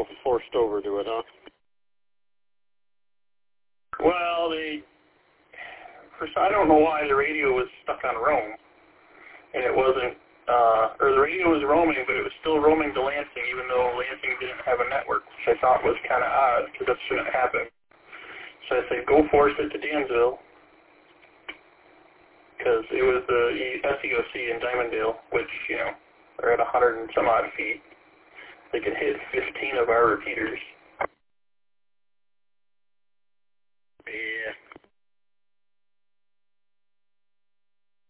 radio forced over to it, huh? Well, I don't know why the radio was stuck on roam, and it wasn't, or the radio was roaming, but it was still roaming to Lansing, even though Lansing didn't have a network, which I thought was kind of odd, because that shouldn't happen. So I said, go force it to Dansville, because it was the SEOC in Dimondale, which, you know, are at 100 and some odd feet. They could hit 15 of our repeaters.